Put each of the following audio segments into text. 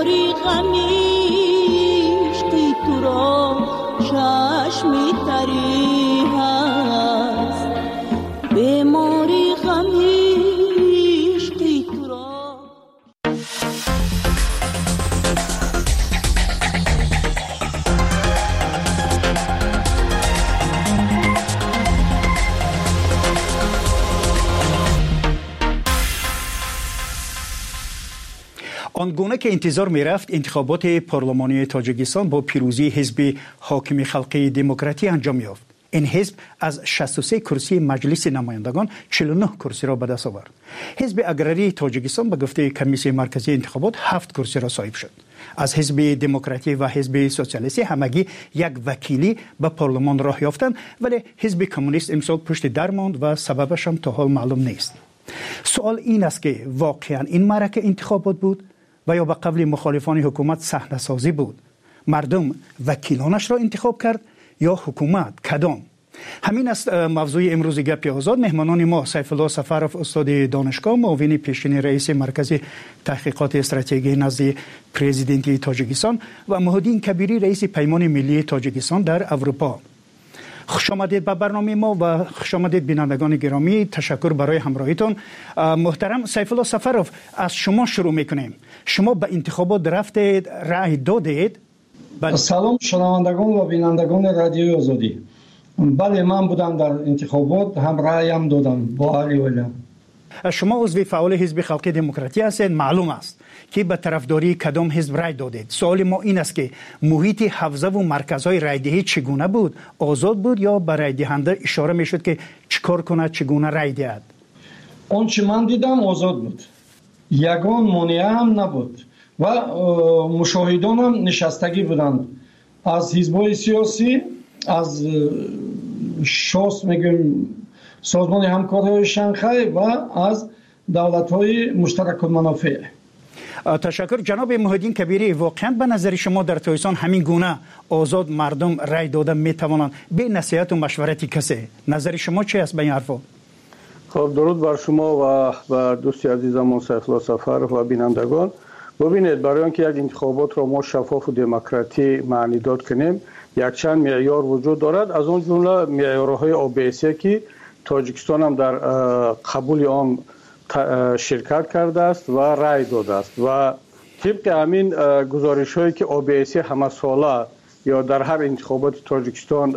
بیماری غمیش که تو را چشمی تری هست بیماری غمیش که تو را. آنگونه که انتظار می رفت انتخابات پارلمانی تاجیکستان با پیروزی حزب حاکم خلقی دموکراتی انجام یافت. این حزب از 63 کرسی مجلس نمایندگان 49 کرسی را به دست آورد. حزب اگراری تاجیکستان به گفته کمیسیون مرکزی انتخابات 7 کرسی را صاحب شد. از حزب دموکراتی و حزب سوسیالیستی همگی یک وکیلی به پارلمان راه یافتند، ولی حزب کمونیست امسال پشت در ماند و سببش هم تا حال معلوم نیست. سوال این است که واقعا این معرکه انتخابات بود و یا به قول مخالفان حکومت صحنه سازی بود؟ مردم وکیلانش را انتخاب کرد یا حکومت؟ کدام؟ همین است موضوع امروز گپ آزاد. مهمانان ما سیف الله سفرов استاد دانشگاه، معاون پیشین رئیس مرکز تحقیقات استراتژی نزد پرزیدنت تاجیکستان و محمدین کبیری رئیس پیمان ملی تاجیکستان در اروپا. خوش آمدید به برنامه ما و خوش آمدید بینندگان گرامی. تشکر برای همراهیتون. محترم سیف الله سفرов، از شما شروع میکنیم. شما به انتخابات رفتید، رأی دادید؟ سلام شنوندگان و بینندگان رادیوی آزادی. بله، من بودم در انتخابات، هم رأیم دادم با علی ویلم. شما عضو فعال حزب خلقی دموکراتی هستید. معلوم است که به طرفداری کدام حزب رأی دادید. سوال ما این است که محیط حوزه و مرکزهای رأیدهی چگونه بود؟ آزاد بود یا به رأی دهنده اشاره میشد که چیکار کنه، چگونه رأی دهد؟ آنچه من دیدم آزاد بود، یگان مانع هم نبود و مشاهدان هم نشستگی بودند از حزب‌های سیاسی، از شاس میگیم سازمان همکاری شانگهای و از دولت‌های مشترک المنافع. تشکر. جناب محمدین کبیری، واقعا به نظر شما در تاجیکستان همین گونه آزاد مردم رأی دادن میتوانند به نصیحت و مشورت کسی؟ نظر شما چی است به این حرفا؟ خب درود بر شما و بر دوستی عزیزمون سیف الله سفرov و بینندگان. ببینید، برای اینکه یک انتخابات را ما شفاف و دموکراتی معنی داد کنیم، یک چند معیار وجود دارد. از اون جمله معیارهای OBSE که تاجیکستان هم در قبول آن شرکت کرده است و رأی داده است و طبق همین گزارش هایی که OBSE همه ساله یا در هر انتخابات تاجیکستان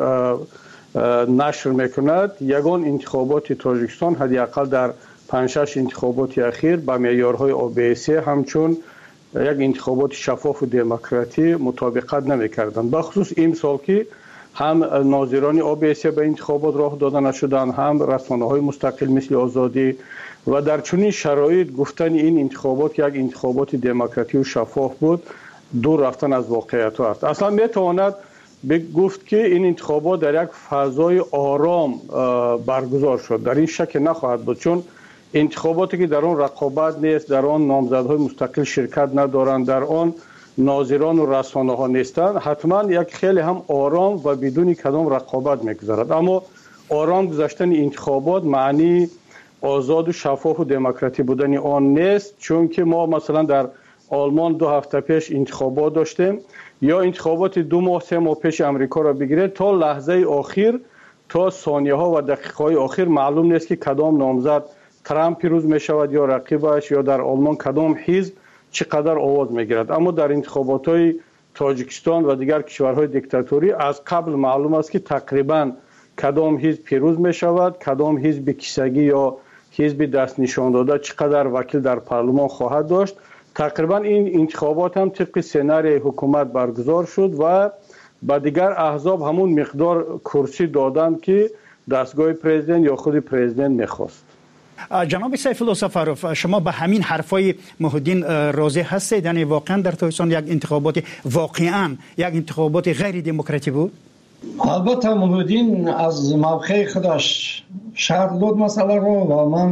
نشر میکند، یگان انتخابات تاجیکستان حداقل در 5-6 انتخابات اخیر با معیارهای OBSE همچون یک انتخابات شفاف و دموکراتی مطابقت نمیکردند. بخصوص این سال که هم ناظران OBSE به انتخابات راه داده نشدند، هم رسانه‌های مستقل مثل آزادی، و در چنین شرایط گفتن این انتخابات یک انتخابات دموکراتی و شفاف بود دور رفتن از واقعیت است. اصلا میتواند گفت که این انتخابات در یک فضای آرام برگزار شد. در این شک نخواهد بود، چون انتخاباتی که در آن رقابت نیست، در آن نامزدهای مستقل شرکت ندارند، در آن ناظران و رسانه ها نیستند، حتما یک خیلی هم آرام و بدون کدام رقابت میگذرد. اما آرام گذشتن انتخابات معنی آزاد و شفاف و دموکراتی بودن آن نیست، چون که ما مثلا در آلمان 2 هفته پیش انتخابات داشتیم، یا انتخابات 2 ماه 3 ماه پیش امریکا را بگیرید، تا لحظه آخر، تا ثانیه ها و دقیقه های آخر معلوم نیست که کدام نامزد ترامپ پیروز می شود یا رقیبش، یا در آلمان کدام حزب چقدر آواز می گیرد. اما در انتخابات های تاجیکستان و دیگر کشورهای دیکتاتوری از قبل معلوم است که تقریبا کدام حزب پیروز می شود، کدام حزب کیسگی یا حزب دست نشان داده چقدر وکیل در پارلمان خواهد داشت. تقریبا این انتخابات هم طبق سناریوی حکومت برگزار شد و با دیگر احزاب همون مقدار کرسی دادند که دستگاه پرزیدنت یا خود پرزیدنت میخواست. جناب سیف الله سفرov، شما به همین حرفای محمدین راضی هستید؟ یعنی واقعا در تاجیکستان یک انتخابات واقعا یک انتخابات غیر دموکراتی بود؟ البته محمدین از موقع خودش شرح داد مسئله رو و من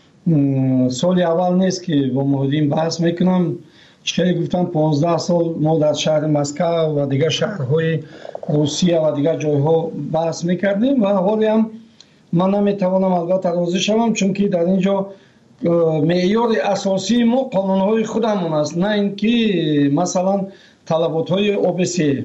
سال اول نیست که با محمدین بحث میکنم. چه گفتم 15 سال ما در شهر مسکو و دیگر شهرهای روسیه و دیگر جایها بحث میکردیم و حالی هم من نمیتوانم البته راضی شوم، چون که در اینجا معیار اساسی ما قانون‌های خودمون است، نه اینکه مثلا طلبات‌های OBC.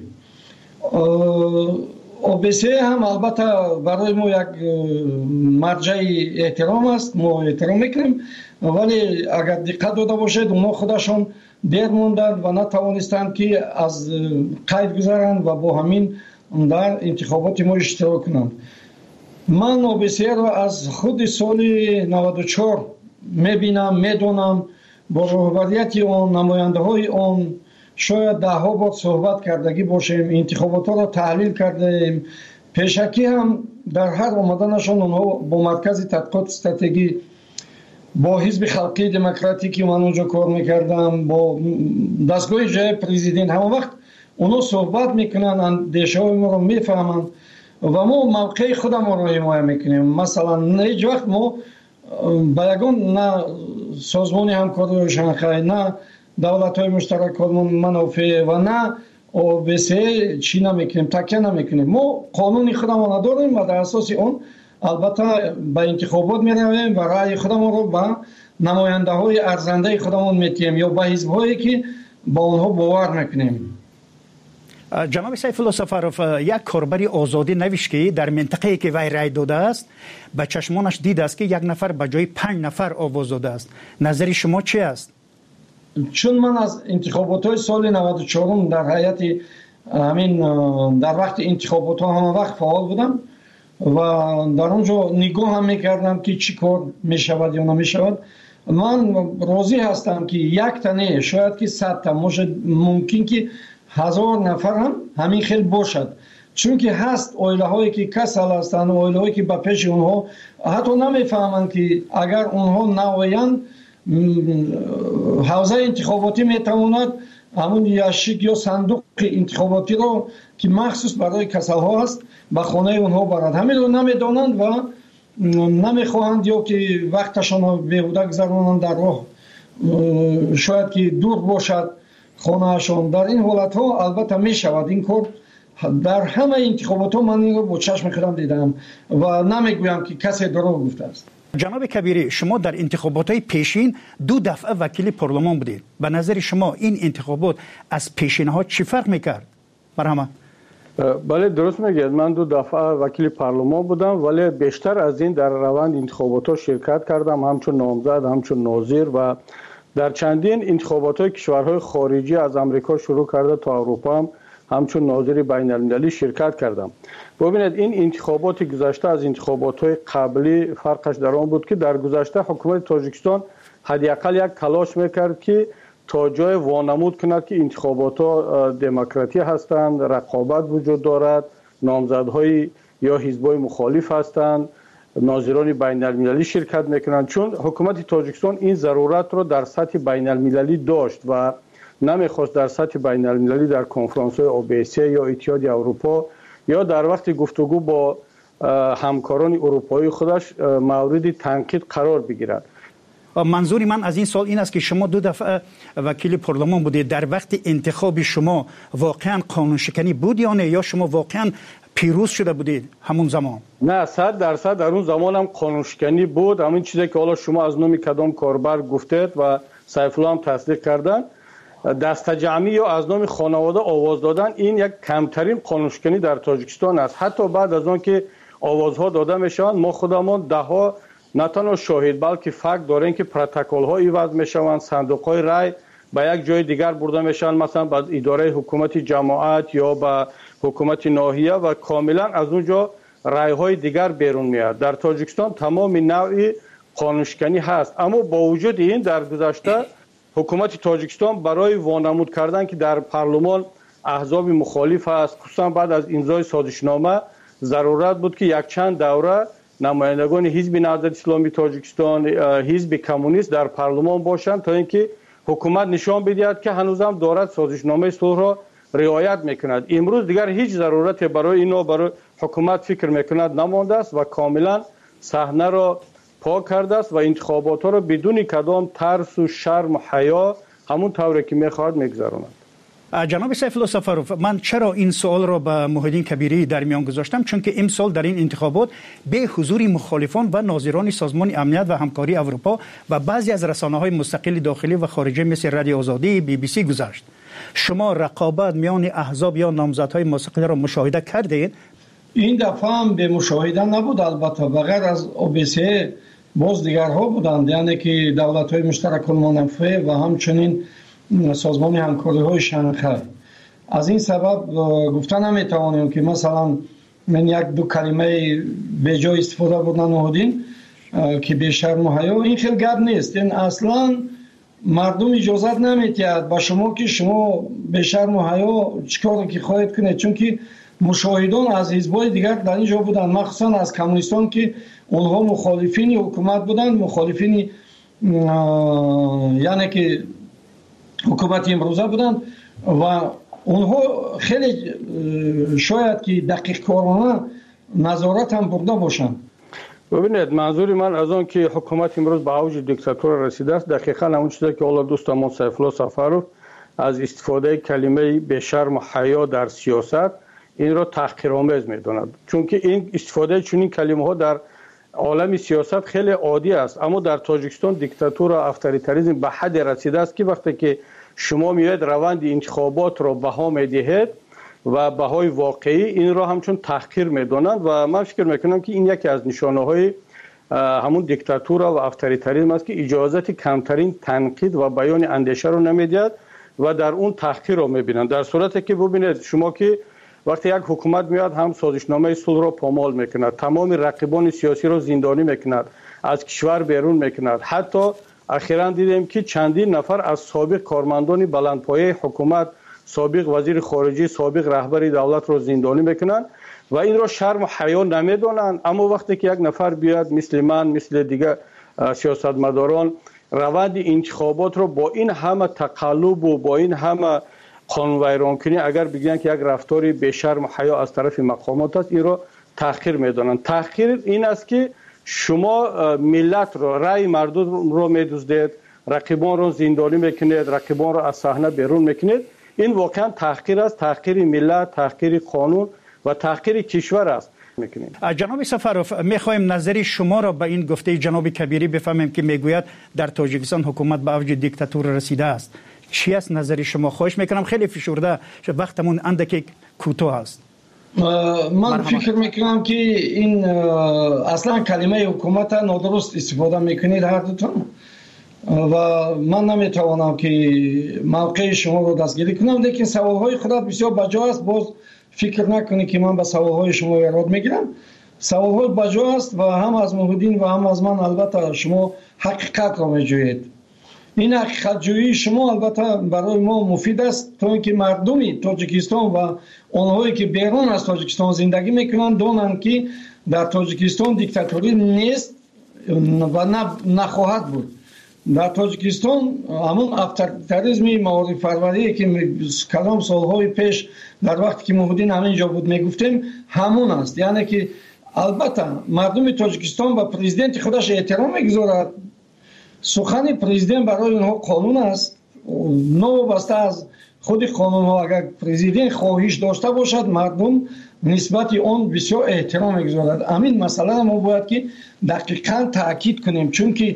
OBC هم البته برای ما یک مرجع احترام است، ما احترام میکنیم، ولی اگر دقت داده باشید اونا خودشون دیر موندند و نتوانستند که از قید گذرند و با همین در انتخابات ما اشتراک کنند. من OBC را از خود سال 94 میبینم، میدونم، با رهبریت آن، نماینده های آن شاید ده ها بار صحبت کردگی باشیم، انتخابات را تحلیل کردیم. پیشکی هم در هر آمدنشان اونها با مرکز تحقیقات استراتژی، با حزب خلقی دموکراتیکی من اونجا کار میکردم، با دستگاه جای پرزیدنت، همه وقت اونا صحبت میکنن، اندیشه های ما رو میفهمن و ما موقع خودم رو حمایت میکنیم. مثلا هیچ وقت ما با یگان نه سازمان همکاری شانگهای، نه دولت های مشترک منافع و نه OBC چی نمیکنیم، تکیه نمیکنیم. ما قانون خودمون داریم و در اساس اون البته به انتخابات میرویم و رأی خودمون رو به نماینده های ارزنده خودمون میتیم یا به حزب هایی که با اونها باور میکنیم. جناب سیف الله سفروف، یک کاربری آزادی نوشت که در منطقه‌ای که وی رای داده است به چشمانش دیده است که یک نفر به جای 5 نفر آواز داده است. نظر شما چی است؟ چون من از انتخابات های سال 94 در هیئت همین در وقت انتخابات ها همه وقت فعال بودم و در اونجا نگاه هم میکردم که چی کار میشود یا نمیشود. من راضی هستم که یک تنه شاید که 100 تا ممکن که 1000 نفر هم همین خیلی باشد، چون که هست اویله هایی که کسل هستند، اویله هایی که به پیش اونها حتی نمیفهمند که اگر اونها نویند حوزه انتخاباتی میتواند همون یاشیک یا صندوق انتخاباتی رو که مخصوص برای کسل ها است به خانه اونها برند. همین رو نمیدانند و نمیخواهند یا که وقتشان رو بیهوده گذرانند در راه، شاید که دور باشد خانهشان. در این حالت ها البته می شود این کار. در همه انتخابات ها من این رو با چشم خودم دیدم و نمیگویم که کسی دروغ گفته است. جناب کبیری، شما در انتخابات های پیشین 2 دفعه وکیل پارلمان بودید. به نظر شما این انتخابات از پیشین ها چی فرق میکرد؟ مرحبا. بله درست میگید، من 2 دفعه وکیل پارلمان بودم، ولی بیشتر از این در روند انتخابات ها شرکت کردم، همچون نامزد، همچون ناظر و در چندین انتخابات های کشورهای خارجی از امریکا شروع کرده تا اروپا هم همچون ناظر بین المللی شرکت کردم. ببینید این انتخابات گذشته از انتخابات های قبلی فرقش در آن بود که در گذشته حکومت تاجیکستان حداقل یک تلاش میکرد که تا جای وانمود کند که انتخابات ها دموکراتی هستند، رقابت وجود دارد، نامزدهای یا حزبای مخالف هستند، ناظران بین المللی شرکت میکنند. چون حکومت تاجیکستان این ضرورت رو در سطح بین المللی داشت و نمیخواست در سطح بین المللی در کنفرانس های OBC یا اتحاد اروپا یا در وقت گفتگو با همکاران اروپایی خودش مورد تنقید قرار بگیرد. منظور من از این سال این است که شما 2 دفعه وکیل پارلمان بودید. در وقت انتخاب شما واقعا قانون شکنی بود یا نه، یا شما واقعا پیروز شده بودید همون زمان؟ نه 100% در اون زمان هم قانون شکنی بود. همین چیزی که حالا شما از نام کدام کاربر گفتید و سیف الله هم تصدیق کردن، دست جمعی یا از نام خانواده آواز دادن این یک کمترین قانون شکنی در تاجیکستان است. حتی بعد از آن که آوازها داده میشوند ما خودمون ده ها نه تنها شاهد بلکه فکت داریم که پروتکل ها ایواز میشوند، صندوق های رای به یک جای دیگر برده میشن، مثلا به اداره حکومت جماعت یا به حکومت ناحیه و کاملا از اونجا رای های دیگر بیرون میاد. در تاجیکستان تمام نوع قانون شکنی هست، اما با وجود این در گذشته حکومت تاجیکستان برای وانمود کردن که در پارلمان احزاب مخالف است، خصوصا بعد از امضای سازشنامه ضرورت بود که یک چند دوره نمایندگان حزب نهضت اسلامی تاجیکستان، حزب کمونیست در پارلمان باشند تا اینکه حکومت نشان بدهد که هنوزم دارد سازشنامه صلح را رعایت میکند. امروز دیگر هیچ ضرورت برای اینو برای حکومت فکر میکند نمانده است و کاملا صحنه را پاک کرده است و انتخابات ها را بدون کدام ترس و شرم و حیا همون طوری که میخواهد میگذراند. جناب سیف الله سفروف، من چرا این سوال را به محیدین کبیری در میان گذاشتم؟ چون که امسال در این انتخابات به حضور مخالفان و ناظران سازمان امنیت و همکاری اروپا و بعضی از رسانه‌های مستقل داخلی و خارجی مثل رادیو آزادی، BBC گذشت. شما رقابت میان احزاب یا نامزدهای مستقل را مشاهده کردید؟ این دفعه هم به مشاهده نبود، البته بغیر از OBSE باز دیگرها بودند، یعنی که دولت‌های مشترک المنافع و همچنین سازمان همکاری های شانگهای. از این سبب گفتن نمیتوانیم که مثلا من یک دو کلمه به جای استفاده بودن نهادین که به شرم و حیا، این خیلی گپ نیست. این اصلا مردم اجازت نمیتید با شما که شما به شرم و حیا چیکار که خواهید کنید، چون که مشاهدان از حزب‌های دیگر در اینجا بودند، مخصوصا از کمونیستان که اونها مخالفین حکومت بودند، مخالفین یعنی که حکومت امروزه بودند و اونها خیلی شاید که دقیق کارانه نظارت هم برده باشند. ببینید، منظور من از آن که حکومت امروز به اوج دیکتاتور رسیده است دقیقاً همون چیزی که اول دوستمون سیف الله سفروف از استفاده کلمه به شرم و حیا در سیاست این را تحقیرآمیز می‌داند، چون که این استفاده چنین کلمه‌ها در عالم سیاست خیلی عادی است. اما در تاجیکستان دیکتاتور و اتوریتاریسم به حد رسیده است که وقتی که شما میاد روند انتخابات را بها میدهید و بهای واقعی این را همچون تحقیر میدانند و من فکر میکنم که این یکی از نشانه های همون دیکتاتور و اتوریتاریسم است که اجازت کمترین تنقید و بیان اندیشه رو نمیدهد و در اون تحقیر رو میبینند. در صورتی که ببینید شما که وقتی یک حکومت میاد هم سازشنامه صلح را پامال میکند، تمام رقیبان سیاسی را زندانی میکند، از کشور بیرون میکند. حتی اخیراً دیدیم که چندین نفر از سابق کارمندان بلندپایه حکومت، سابق وزیر خارجه، سابق رهبر دولت را زندانی میکنند و این را شرم و حیا نمیدانند. اما وقتی که یک نفر بیاد مثل من، مثل دیگر سیاستمداران روند انتخابات را با این همه تقلب و با این همه قانون ویران کنی اگر بگن که یک رفتاری به شرم و حیا از طرف مقامات است، این را تحقیر میدانند. تحقیر این است که شما ملت را، رأی مردم را میدزدید، رقیبان را زندانی میکنید، رقیبان را از صحنه بیرون میکنید. این واقعا تحقیر است، تحقیر ملت، تحقیر قانون و تحقیر کشور است. جناب سفروف، میخوایم نظری شما را به این گفته جناب کبیری بفهمیم که میگوید در تاجیکستان حکومت به اوج دیکتاتور رسیده است. چی است نظری شما؟ خواهش میکنم خیلی فشرده، وقتمون اندکی کوتاه است. من فکر میکنم که این اصلا کلمه حکومت نادرست استفاده میکنید هر دوتون و من نمیتوانم که موقع شما رو دستگیری کنم، لیکن سوالهای خودت بسیار بجا است. باز فکر نکنید که من به سوالهای شما ایراد میگیرم. سوالهای بجا است و هم از محیدین و هم از من البته شما حقیقت را میجویید. این حقیقت جویی شما البته برای ما مفید است تا اینکه مردمی تاجیکستان و آنهایی که بیرون از تاجیکستان زندگی میکنند دانند که در تاجیکستان دیکتاتوری نیست و نخواهد بود. در تاجیکستان همون اتوریتاریسم معارف پروری که کلام سالهای پیش در وقتی که محیدین همینجا بود میگفتیم همون است. یعنی که البته مردم تاجیکستان و پرزیدنت خودش احترام میگذارد. سخن پرزیدنت برای اونها قانون است، نوابسته از خود قانون ها. اگر پرزیدنت خواهش داشته باشد مردم نسبت آن بسیار احترام میگذارد. همین مسئله ما باید که دقیقاً تاکید کنیم، چون که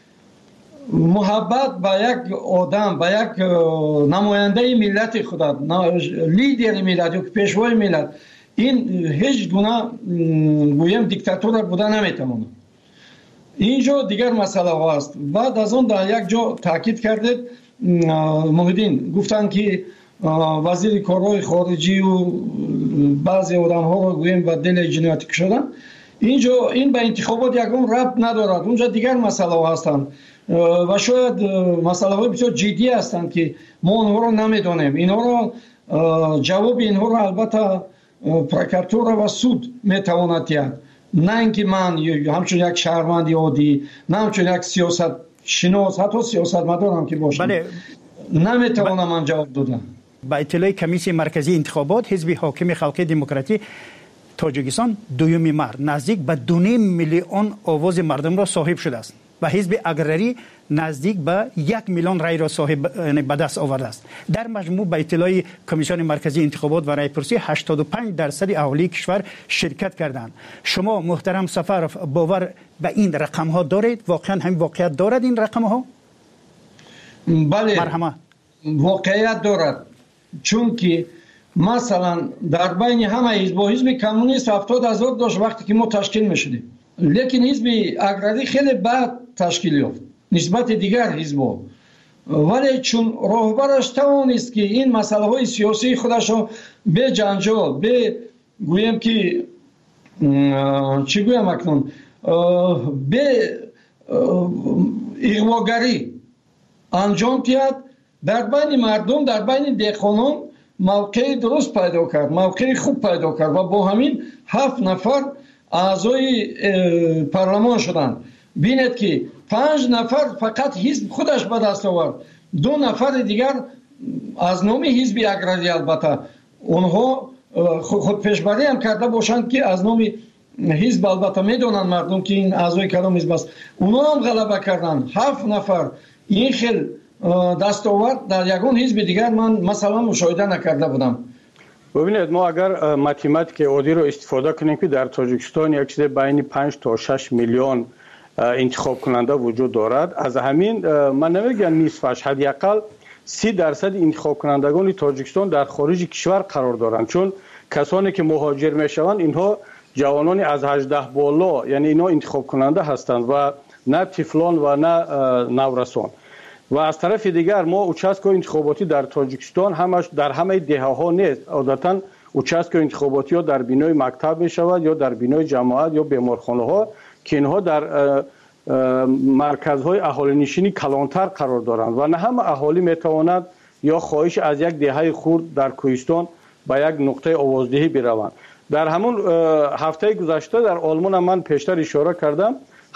محبت به یک آدم، به یک نماینده ملت خودت، لیدر ملت یا پیشوای ملت، این هیچ گونه گویم دیکتاتور بوده نمیتواند. اینجا دیگر مسئله ها است. بعد از اون در یک جا تاکید کردید محیدین گفتن که وزیر کارهای خارجی و بعضی آدم ها رو گویم به دل جنایتی کشیدن. اینجا این به انتخابات یکم ربط ندارد. اونجا دیگر مسئله ها هستند و شاید مسئله های بسیار جدی هستند که ما اونها رو نمیدانیم. اینها رو جواب اینها رو البته پروکراتور و سود میتواند دهد، نه اینکه من همچون یک شهروند عادی، نه همچون یک سیاست شناس، حتی سیاستمدارم که باشم، نمیتوانم من جواب دادم. با اطلاع کمیسیون مرکزی انتخابات، حزب حاکم خلق دموکراتی تاجیکستان 2 مارس نزدیک به 2.5 میلیون آواز مردم را صاحب شده است و حزب اگرری نزدیک به 1 میلیون رای را صاحب به دست آورده است. در مجموع به اطلاع کمیسیون مرکزی انتخابات و رایپرسی 85% اهالی کشور شرکت کردند. شما محترم سفرов باور به این رقم ها دارید؟ واقعا همین واقعیت دارد این رقم ها؟ بله، مرحمت. واقعیت دارد، چون که مثلا در بین همه حزب کمونیست 70,000 داشت وقتی که ما تشکیل میشدیم، لیکن حزب اگراری خیلی بعد تشکیل یافت نسبت دیگر حزب‌ها، ولی چون راهبرش توانست که این مسئله های سیاسی خودش را به جنجال، به گویم که چی گویم اکنون، به اغواگری انجام دهد، در بین مردم، در بین دهقانان موقع درست پیدا کرد، موقع خوب پیدا کرد و با همین 7 نفر اعضای پارلمان شدند. بینید که 5 نفر فقط حزب خودش به دست آورد، 2 نفر دیگر از نام حزب اگراری، البته اونها خود پیشبری هم کرده باشند که از نام حزب، البته میدونن مردم که این اعضای کدام حزب است، اونها هم غلبه کردند. 7 نفر این خیل دستاورد در یگان حزب دیگر من مثلا مشاهده نکرده بودم. ببینید، ما اگر ماتماتیک عادی رو استفاده کنیم که در تاجیکستان یک چیز بین 5 تا 6 میلیون انتخاب کننده وجود دارد، از همین من نمیگم نصفش، حداقل 30% انتخاب کنندگان تاجیکستان در خارج کشور قرار دارند، چون کسانی که مهاجر میشوند اینها جوانان از 18 بالا، یعنی اینا انتخاب کننده هستند و نه طفلان و نه نورسان. و از طرف دیگر ما اوچاسکو انتخاباتی در تاجیکستان همش در همه دهه ها نیست. عادتا اوچاسکو انتخاباتی ها در بینای مکتب می شود یا در بینای جماعت یا بیمارخانه ها که اینها در مرکزهای اهالی نشینی کلانتر قرار دارند و نه همه اهالی می تواند یا خواهش از یک دهه خورد در کوهستان به یک نقطه آوازدهی بروند. در همون هفته گذشته در آلمان من پیشتر اشاره کردم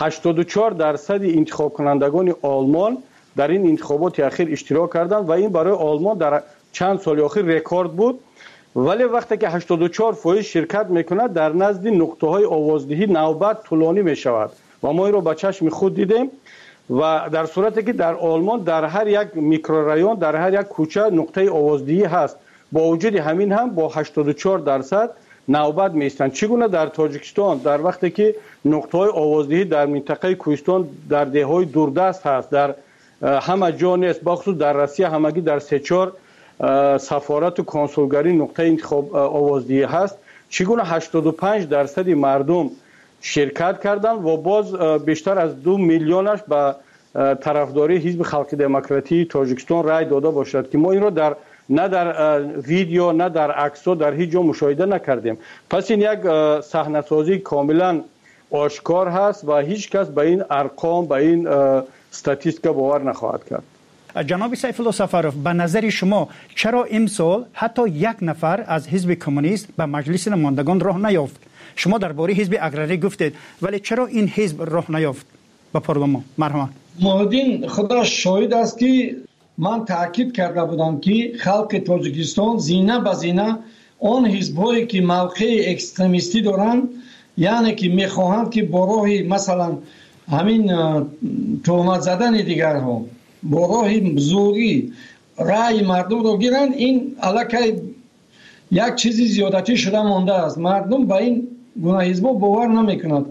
84% انتخاب کنندگان آلمان در این انتخابات اخیر اشتراک کردند و این برای آلمان در چند سال اخیر رکورد بود. ولی وقتی که 84% شرکت میکند در نزد نقطه های آوازدهی نوبت طولانی می شود و ما این رو با چشم خود دیدیم و در صورتی که در آلمان در هر یک میکرورایون، در هر یک کوچه نقطه آوازدهی هست، با وجود همین هم با 84% نوبت میستند. چگونه در تاجیکستان در وقتی که نقطه های آوازدهی در منطقه کوهستان در دههای دوردست هست، در همه جا نیست، بخصوص در روسیه همگی در 3-4 سفارت و کنسولگری نقطه انتخاب آوازدهی هست، چگونه 85% مردم شرکت کردند و باز بیشتر از 2 میلیونش به طرفداری حزب خلق دموکراتی تاجیکستان رای داده باشد که ما این را نه در ویدیو نه در عکس‌ها در هیچ جا مشاهده نکردیم. پس این یک صحنه‌سازی کاملا آشکار هست و هیچ کس به این ارقام، به این استاتیستیکا باور نخواهد کرد. جناب سیف الله سفرов، به نظر شما چرا امسال حتی 1 نفر از حزب کمونیست به مجلس نمایندگان راه نیافت؟ شما درباره حزب اگراری گفتید، ولی چرا این حزب راه نیافت به پارلمان؟ مرحمت. محمدین خدا شاهد است که من تاکید کرده بودم که خلق تاجیکستان زینه به زینه آن حزب‌هایی که موقع اکستریمیستی دارند، یعنی که میخواهند که با راه مثلا همین تهمت زدن دیگرها، با راه زوری رای مردم رو گیرند، این علاقه یک چیزی زیادتی شده مانده است. مردم به این گونه حزب‌ها باور نمی‌کنند.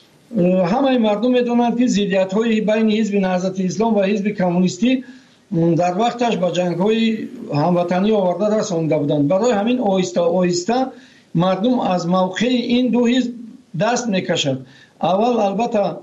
همه مردم می‌دونند که ضدیت‌های بین حزب نهضت اسلام و حزب کمونیستی در وقتش با جنگ‌های هموطنی آورده رسانده بودند. برای همین آهسته آهسته مردم از موقع این دو حزب دست می‌کشند. اول البته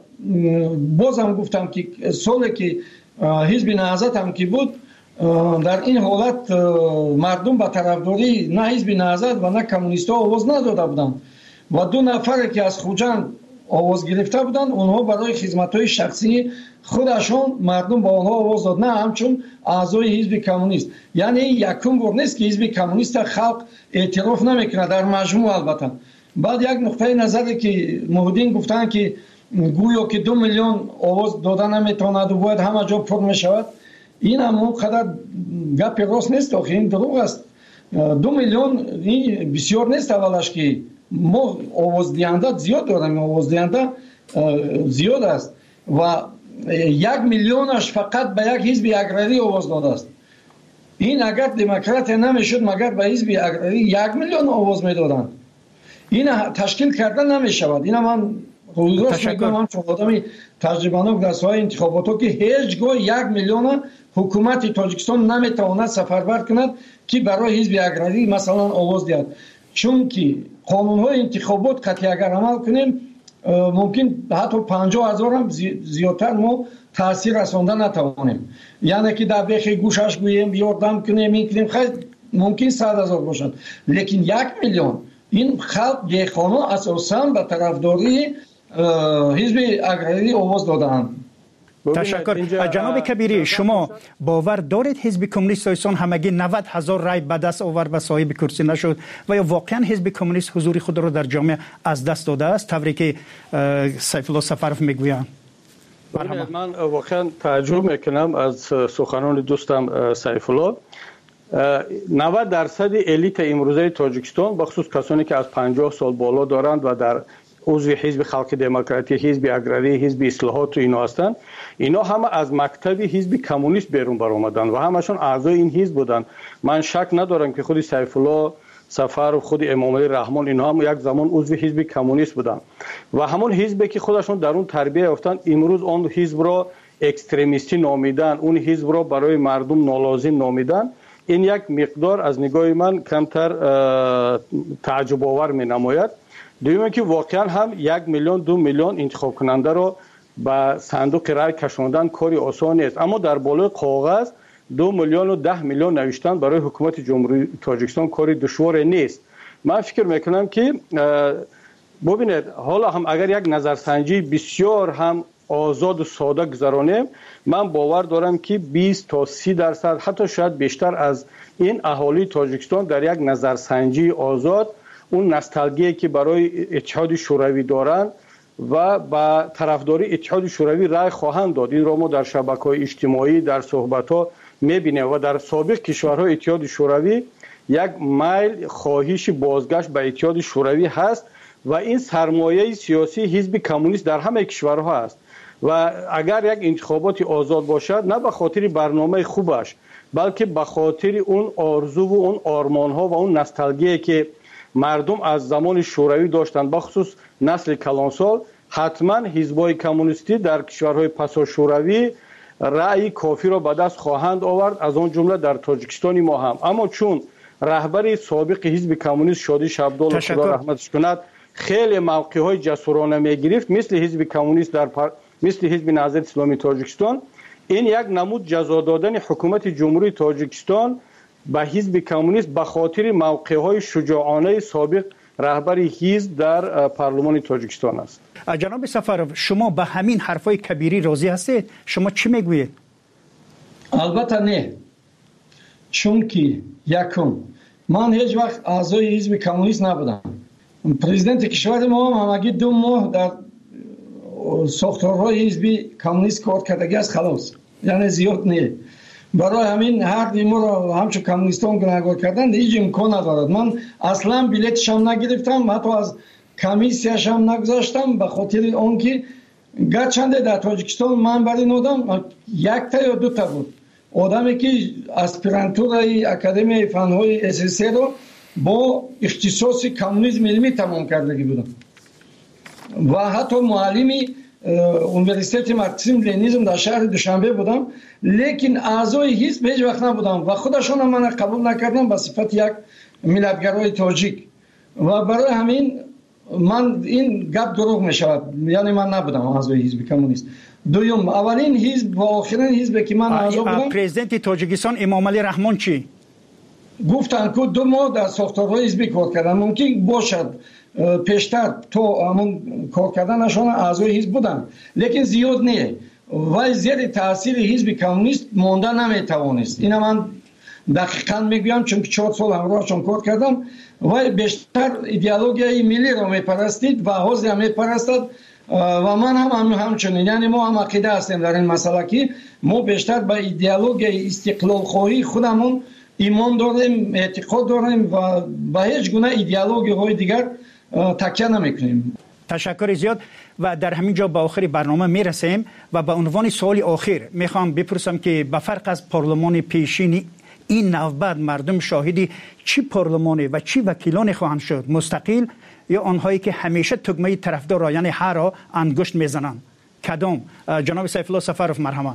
بازم گفتم که سالی که حزب نهضت هم که بود، در این حالت مردم به طرفداری نه حزب نهضت و نه کمونیست‌ها آواز نداده بودند و 2 نفر که از خوجند آواز گرفته بودند، اونها برای خدمت‌های شخصی خودشون مردم با آنها آواز داد، نه همچون اعضای حزب کمونیست. یعنی یکم بار نیست که حزب کمونیست خلق اعتراف نمیکنه در مجموع. البته بعد یک نقطه نظری که محمدین گفتن که گویا که 2 میلیون آواز دادن نمیتواند و باید همه جا پر میشود، این هم اونقدر گپ راست نیست، آخه این دروغ است. 2 میلیون این بسیار نیست. اولش که ما آواز دهنده زیاد داریم، آواز دهنده زیاد است و 1 میلیونش فقط به یک حزب اگراری آواز داده است. این اگر دموکرات نمیشد مگر به حزب اگراری 1 میلیون آواز میدادند. این تشکیل کردن نمیشود. این من روز میگم، من چون آدمی تجربه‌ناک در ساحه انتخابات که هیچگاه 1 میلیون حکومت تاجیکستان نمیتواند سفربر کند که برای حزب اگراری مثلا آواز دهد. چون که قانون‌های انتخابات قطعی اگر عمل کنیم ممکن حتی 50,000 هم زیادتر ما تاثیر رساندن نتوانیم. یعنی که در بیخ گوشش گوییم یاردم کنیم این کنیم خیلی ممکن 100,000 باشد، لیکن 1 میلیون این خلق دیخانه اساساً به طرفداری حزب اگراری آواز دادند. تشکر. جناب کبیری، شما باور دارید حزب کمونیست تاجیکستان همگی 90,000 رای به دست آورد و صاحب کرسی نشد و یا واقعا حزب کمونیست حضور خود را در جامعه از دست داده است طوری که سیف الله سفرف میگویند؟ من واقعا تعجب میکنم از سخنان دوستم سیف الله. 90% الیت امروزه تاجیکستان بخصوص کسانی که از 50 سال بالا دارند و در عضو حزب خلق دموکراتی، حزب اگراری، حزب اصلاحات و اینا هستند، اینا همه از مکتب حزب کمونیست بیرون برآمدن و همشون اعضای این حزب بودن. من شک ندارم که خود سیف الله سفر و خود امام علی رحمان اینا هم یک زمان عضو حزب کمونیست بودن و همون حزبی که خودشون در اون تربیت یافتن امروز اون حزب را اکستریمیستی نامیدن، اون حزب را برای مردم نالازم نامیدن. این یک مقدار از نگاه من کمتر تعجب آور می نماید. دویمه که واقعا هم 1 میلیون 2 میلیون انتخاب کننده را به صندوق رای کشاندن کاری آسان نیست، اما در بالای کاغذ 2 میلیون و 10 میلیون نوشتن برای حکومت جمهوری تاجیکستان کاری دشوار نیست. من فکر میکنم که ببینید حالا هم اگر یک نظرسنجی بسیار هم آزاد و ساده گذرانیم، من باور دارم که 20 تا 30% حتی شاید بیشتر از این اهالی تاجیکستان در یک نظرسنجی آزاد اون نوستالژی که برای اتحاد شوروی دارند و با طرفداری اتحاد شوروی رای خواهند داد. این را ما در شبکه‌های اجتماعی در صحبت‌ها می‌بینیم و در سابق کشورهای اتحاد شوروی یک میل خواهش بازگشت به اتحاد شوروی هست و این سرمایه سیاسی حزب کمونیست در همه کشورها است و اگر یک انتخابات آزاد باشد نه به خاطر برنامه خوبش بلکه به خاطر اون آرزو و اون آرمان‌ها و اون نوستالژی که مردم از زمان شوروی داشتند، بخصوص نسل کلانسال، حتما حزب‌های کمونیستی در کشورهای پسا شوروی رأی کافی را به دست خواهند آورد، از آن جمله در تاجیکستان ما هم. اما چون رهبر سابق حزب کمونیست شادی شبدال خدا رحمتش کند خیلی موقع‌های جسورانه می‌گرفت مثل حزب کمونیست مثل حزب نهضت اسلامی تاجیکستان، این یک نمود جزا دادن حکومت جمهوری تاجیکستان به حزب کمونیست به خاطر موقع‌های شجاعانه سابق رهبر حزب در پارلمان تاجیکستان است. جناب سفرов شما به همین حرفای کبیری راضی هستید؟ شما چی میگویید؟ البته نه، چون که یکم من هیچ وقت اعضای حزب کمونیست نبودم. پرزیدنت کشور ما هم همگی 2 ماه در ساختارهای حزب کمونیست کار کردگی است، خلاص، یعنی زیاد نه. برای همین هر دیمو را همچون کمونیستان گناهکار کردن هیچ امکان ندارد. من اصلا بلیتش هم نگرفتم، حتی از کمیسیاش هم نگذاشتم به خاطر آنکه گرچنده در تاجیکستان من برای این آدم 1 تا یا 2 تا بود آدمی که اسپیرانتورای اکادمی فنهای SSC رو با اختصاص کمونیسم علمی تمام کردگی بودم و حتی معلمی اونیورسیته مارکسیسم لنینیسم در شهر دوشنبه بودم، لیکن اعضای حزب هیچ وقت نبودم و خودشون هم من قبول نکردم به صفت یک ملتگرای تاجیک و برای همین من این گپ دروغ می شود، یعنی من نبودم اعضای حزب کمونیست. دوم، اولین حزب و آخرین حزب که من اعضا بودم پرزیدنت تاجیکستان امام علی رحمان چی گفتن که 2 ماه در ساختارهای حزبی کار کردن، ممکن باشد پیشتر تو همون کار کردنشان اعضای حزب بودن لیکن زیاد نه و زیر تاثیر حزب کمونیست مانده نمیتوانست. اینا من دقیقاً میگویم چون 4 سال همراهشان کار کردم و بیشتر ایدئولوژی ملی را میپرستید و حزب هم میپرستد و من هم همچنین، یعنی ما هم عقیده هستیم در این مسئله که ما بیشتر به ایدئولوژی استقلال خواهی خودمون ایمان داریم، اعتقاد داریم و به هیچ گونه ایدئولوژی های دیگر تکیه نمیکنیم. تشکر زیاد و در همین جا به آخر برنامه میرسیم و به عنوان سوال آخر میخوام بپرسم که به فرق از پارلمان پیشین این نوبت مردم شاهدی چی پارلمانی و چی وکیلان خواهند شد، مستقل یا آنهایی که همیشه تگمه طرفدار را یعنی هر را انگشت میزنند؟ کدام؟ جناب سیف الله سفرов مرحمت.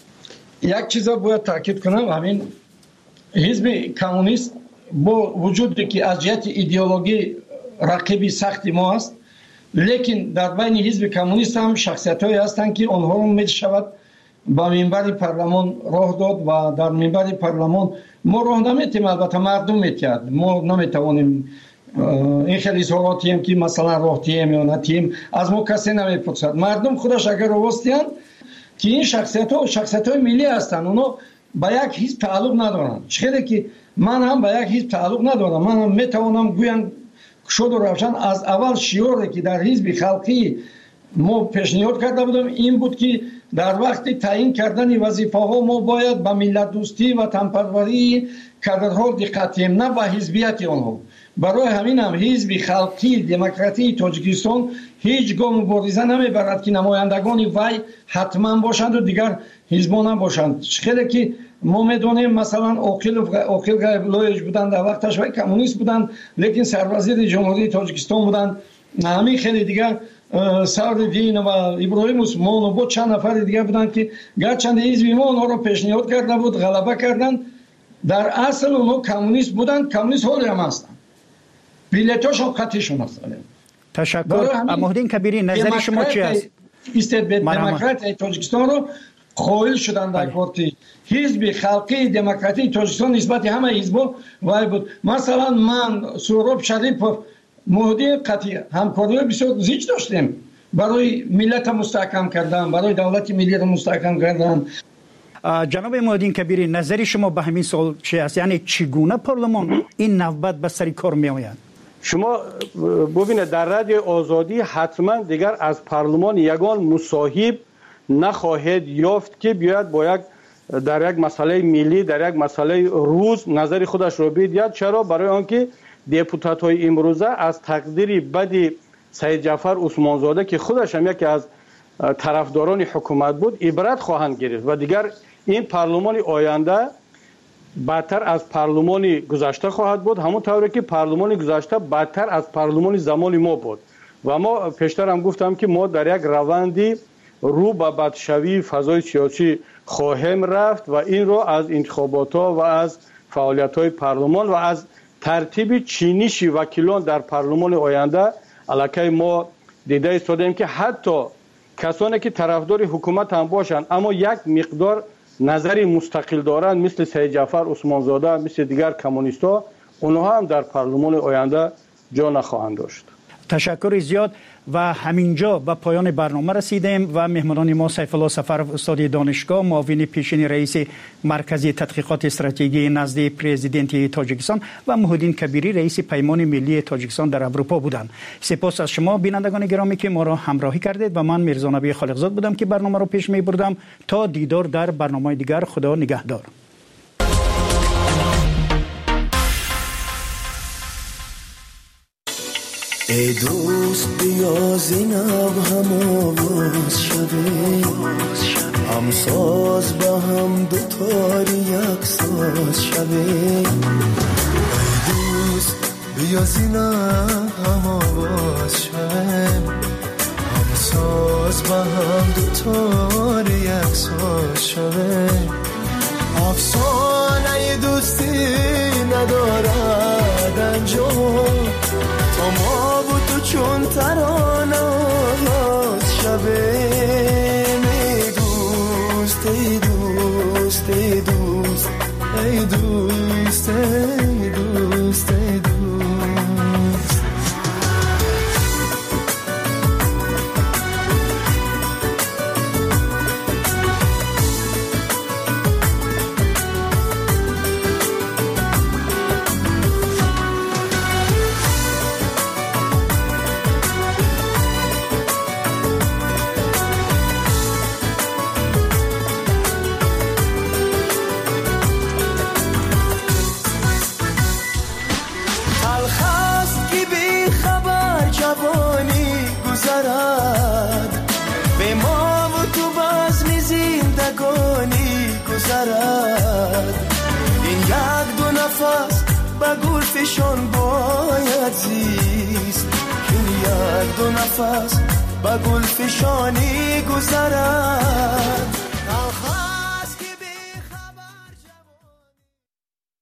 یک چیز باید تاکید کنم، همین حزب کمونیست با وجودی که از جهت ایدئولوژی رقیبی سختی ما است، لیکن در بین حزب کمونیست هم شخصیت‌هایی هستند که آنها را می‌شود با منبر پارلمان راه داد و در منبر پارلمان ما راه نمی‌تیم، البته مردم می‌تید، ما نمی‌توانیم این خیلی سوالاتی هم که مثلا راه تیم یا نتیم از ما کسی نمی‌پرسد. مردم خودش اگر راستیان که این شخصیت‌های ملی هستند، اونا به یک حزب تعلق ندارند. چه که من هم به یک حزب تعلق ندارم، من هم می‌توانم گویم شد و روشن از اول شعاری که در حزب خلقی ما پیشنهاد کرده بودم این بود که در وقت تعیین کردن وظیفه‌ها ما باید به ملت دوستی و وطنپروری کادرها دقت کنیم، نه به حزبیت آنها. برای همین هم حزب خلقی دموکراتی تاجیکستان هیچ گام مبارزه نمیبرد که نمایندگان وی حتما باشند و دیگر حزبان باشند. خیلی که ما میدونیم مثلا عاقل غیب‌الله بودند، در وقتش وی کمونیست بودند لیکن سروزیر جمهوری تاجیکستان بودند. همین خیلی دیگر سعدالدین و ابراهیم عثمان و بود چند نفر دیگر بودند که گرچند حزب ما اونها را پیشنهاد کرده بود غلبه کردند، در اصل اونها کمونیست بودند، کمونیست حالی هم هستند، بیلیتاشون خطیشون هستند. تشکر. مهدین کبیری نظر شما چی است؟ دموکرات تاجیکستان رو قائل شدند در پارتی حزب خلقی دموکراتی تاجیکستان نسبت همه حزب‌ها وای بود. مثلا من سهراب شریف مهدی قطعی همکاری بسیار زیاد داشتیم برای ملت مستحکم کردن، برای دولت ملی را مستحکم کردن. جناب مهدین کبیری نظر شما به همین سوال چی است؟ یعنی چگونه پارلمان این نوبت به سر کار می آید؟ شما ببینید در رادیو آزادی حتما دیگر از پارلمان یگان مصاحب نخواهد یافت که بیاید با یک در یک مسئله ملی در یک مسئله روز نظر خودش را بدهد. چرا؟ برای آنکه دپوتات های امروزه از تقدیر بد سید جعفر عثمانزاده که خودش هم یکی از طرفداران حکومت بود عبرت خواهند گرفت و دیگر این پارلمان آینده بدتر از پارلمان گذشته خواهد بود، همون طوری که پارلمان گذشته بدتر از پارلمان زمان ما بود. و ما پیشتر هم گفتم که ما در یک روندی رو به بدشوی فضای سیاسی خواهیم رفت و این رو از انتخابات ها و از فعالیت های پارلمان و از ترتیب چینش وکیلان در پارلمان آینده علاقه ما دیده ایستادیم که حتی کسانی که طرفدار حکومت هم باشند اما یک مقدار نظری مستقل دارند مثل سید جعفر عثمانزاده، مثل دیگر کمونیست‌ها، اونها هم در پارلمان آینده جا نخواهند داشت. تشکر زیاد و همینجا به پایان برنامه رسیدیم و مهمانان ما سیف الله سفرov استاد دانشگاه، معاون پیشین رئیس مرکز تحقیقات استراتژی نزد پرزیدنت تاجیکستان و مهدین کبیری رئیس پیمان ملی تاجیکستان در اروپا بودند. سپاس از شما بینندگان گرامی که ما را همراهی کردید و من میرزا نبی خالقزاد بودم که برنامه را پیش می بردم. تا دیدار در برنامه دیگر، خدا نگهدار. ای دوست بیا زینب هم آواز شده، هم ساز با هم دوتاری یک ساز شده. ای دوست بیا زینب هم آواز شده، هم ساز با هم دوتاری یک ساز شده. افسانه دوستی ندارد انجام، تا ما بود تو چون ترانه آغاز شبه. ای دوست ای دوست ای دوست ای دوست ای دوست ای دوست. نفس به گل فشان باید زیست، این یک دو نفس به گل فشانی گذرد.